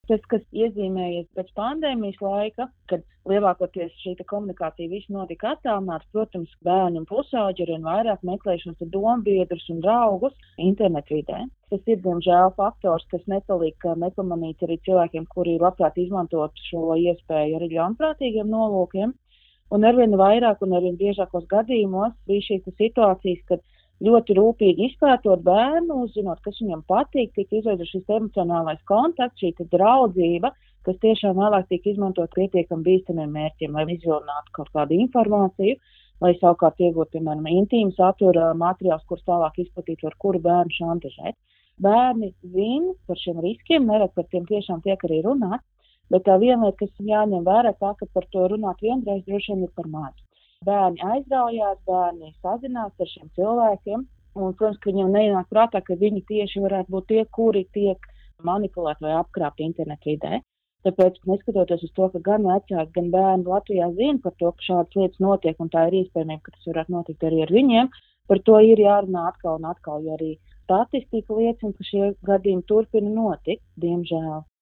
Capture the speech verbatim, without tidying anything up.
Tas, kas iezīmējies pēc pandēmijas laika, kad lielākoties šī komunikācija viss notika attālināts, protams, bērni un pusauģi arvien vairāk meklēšanas ar dombiedrus un draugus internetvidē. Tas ir, diemžēl, faktors, kas nepaliek nepamanīts arī cilvēkiem, kuri labprāt izmantot šo iespēju arī ļaunprātīgiem nolūkiem. Un arvien vairāk un arvien biežākos gadījumos bija šīs situācijas, kad ļoti rūpīgi izpētot bērnu, uzzinot, kas viņam patīk, tika izveidots šis emocionālais kontakts, šī draudzība, kas tiešām vēlāk tika izmantot pietiekami bīstamiem mērķiem, lai izvilinātu kaut kādu informāciju, lai savukārt iegūtu, piemēram, intīmu satura materiāls, kurus tālāk izplatītu, ar kuru bērnu šantažēt. Bērni zina par šiem riskiem, nerad par tiem tiešām tiek arī runāt, bet tā viena lieta, kas jāņem vērā, tā, ka par to runāt vienreiz droši vien ir par maz. Bērni aizraujās, bērni sazinās ar šiem cilvēkiem, un, protams, ka viņiem neienāk prātā, ka viņi tieši varētu būt tie, kuri tiek manipulēti vai apkrāpti internetvidē. Tāpēc, neskatoties uz to, ka gan vecāki, gan bērni Latvijā zina par to, ka šādas lietas notiek, un tā ir iespējamība, ka tas varētu notikt arī ar viņiem, par to ir jārunā atkal un atkal, jo arī statistika liecina, ka šie gadījumi turpina notikt, diemžēl.